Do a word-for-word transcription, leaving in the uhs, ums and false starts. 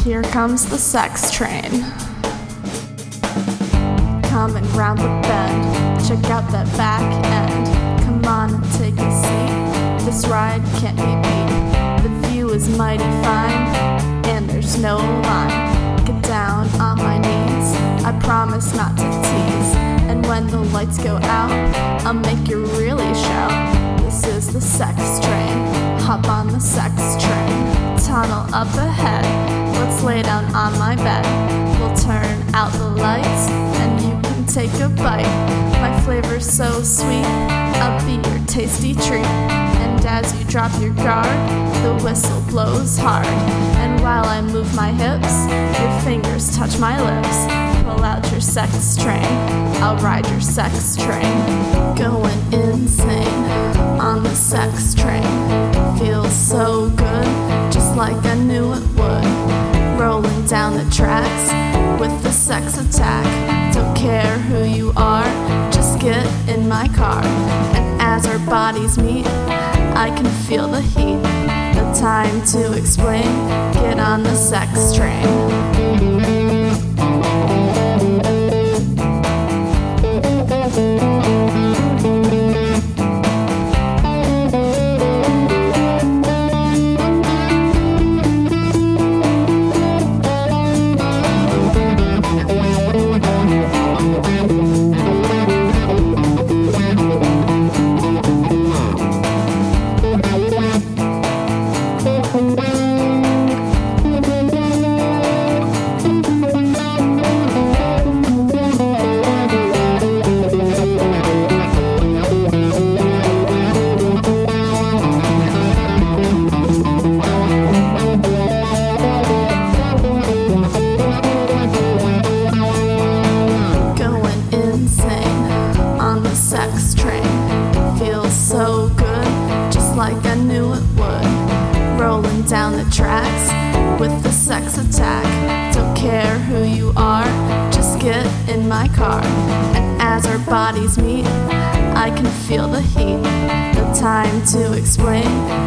Here comes the sex train, coming round the bend. Check out that back end. Come on and take a seat. This ride can't be beat. The view is mighty fine, and there's no line. Get down on my knees, I promise not to tease. And when the lights go out, I'll make you really shout. This is the sex train, hop on the sex train. Tunnel up ahead, let's lay down on my bed. We'll turn out the lights, and you can take a bite. My flavor's so sweet, I'll be your tasty treat. And as you drop your guard, the whistle blows hard. And while I move my hips, your fingers touch my lips. Pull out your sex train, I'll ride your sex train. Going insane on the sex train. Feels so good, just like I knew it would. Rolling down the tracks with the sex attack. Don't care who you are, just get in my car. And as our bodies meet, I can feel the heat. No time to explain, get on the sex train. Sex train, feels so good, just like I knew it would. Rolling down the tracks with the sex attack. Don't care who you are, just get in my car. And as our bodies meet, I can feel the heat. No time to explain,